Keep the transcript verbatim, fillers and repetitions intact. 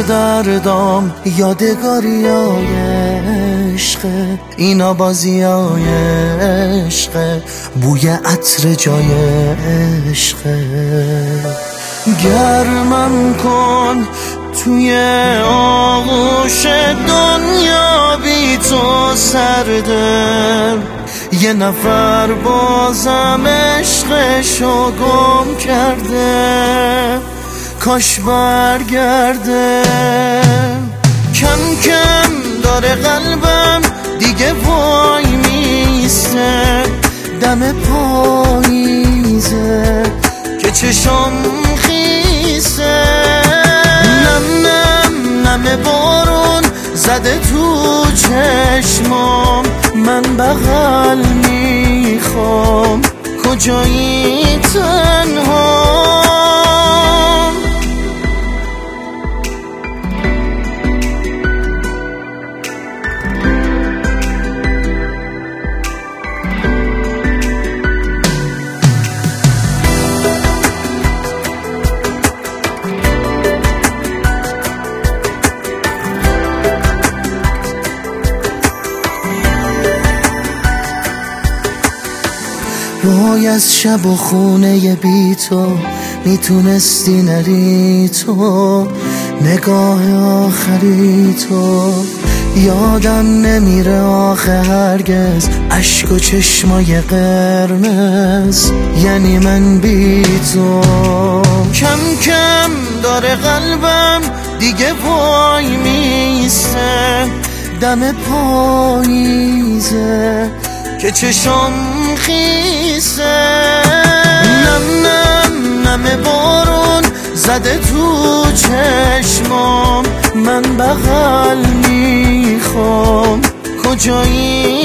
سردردام یادگاریای عشقه، اینا بازیای عشقه، بوی عطر جای عشقه. گرمم کن توی آغوش دنیا، بی تو سرده، یه نفر بازم عشقشو گم کرده، کاش برگرده. کم کم داره قلبم دیگه وای میسته، دم پاییزه که چشم خیسه. نم نم نم بارون زده تو چشمام، من بغل میخوام، کجایی تنها. وای از شب و خونه بی تو میتونستی نری تو، نگاه آخری تو یادم نمیره آخه هرگز، اشک و چشمای قرمز یعنی من بی تو. کم کم داره قلبم دیگه وای میسته، دم پاییزه که چشم خیسه. نم نم نم بارون زده تو چشمام، من بغل میخوام، کجایی